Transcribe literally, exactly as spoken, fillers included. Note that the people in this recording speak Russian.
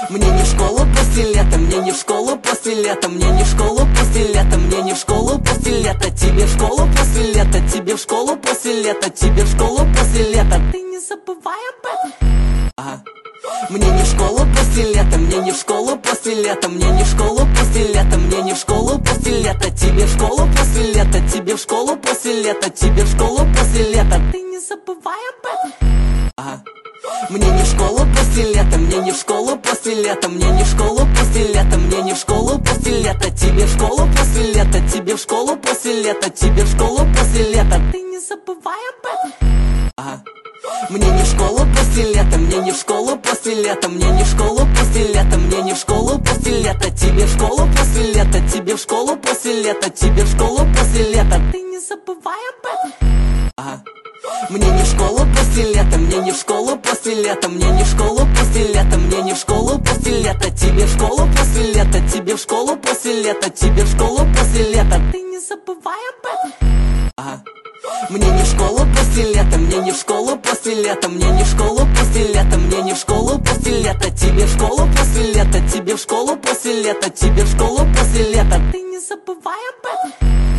Мне не в школу после лета, мне не в школу после лета, мне не в школу после лета, мне не в школу после лета, тебе в школу после лета, тебе в школу после лета, тебе в школу после лета. Ты не забывай об этом. Ага. Мне не в школу после лета, мне не в школу после лета, мне не в школу после лета, мне не в школу после лета, тебе в школу после лета, тебе в школу после лета, тебе в школу после лета. Ты не забывай об этом. Ага. Мне не в школу после лета, мне не в школу после лета, мне не в школу после лета, мне не в школу после лета, тебе в школу после лета, тебе в школу после лета, тебе в школу после лета. Ты не забывай об этом. Ага. Мне не в школу после лета, мне не в школу после лета, мне не в школу после лета, мне не в школу после лета, тебе в школу после лета, тебе в школу после лета, тебе в школу после лета. Ты не забывай об этом. Ага. Мне не в школу после лета, мне не в школу после лета, мне не в школу после лета, мне не в школу после лета, тебе в школу после лета, тебе в школу после лета, тебе в школу после лета. Ты не забывай об этом. Ага. Мне не в школу после лета, мне не в школу после лета, мне не в школу после лета, мне не в школу после лета, тебе в школу после лета, тебе в школу после лета, тебе в школу после лета. Ты не забывай об этом.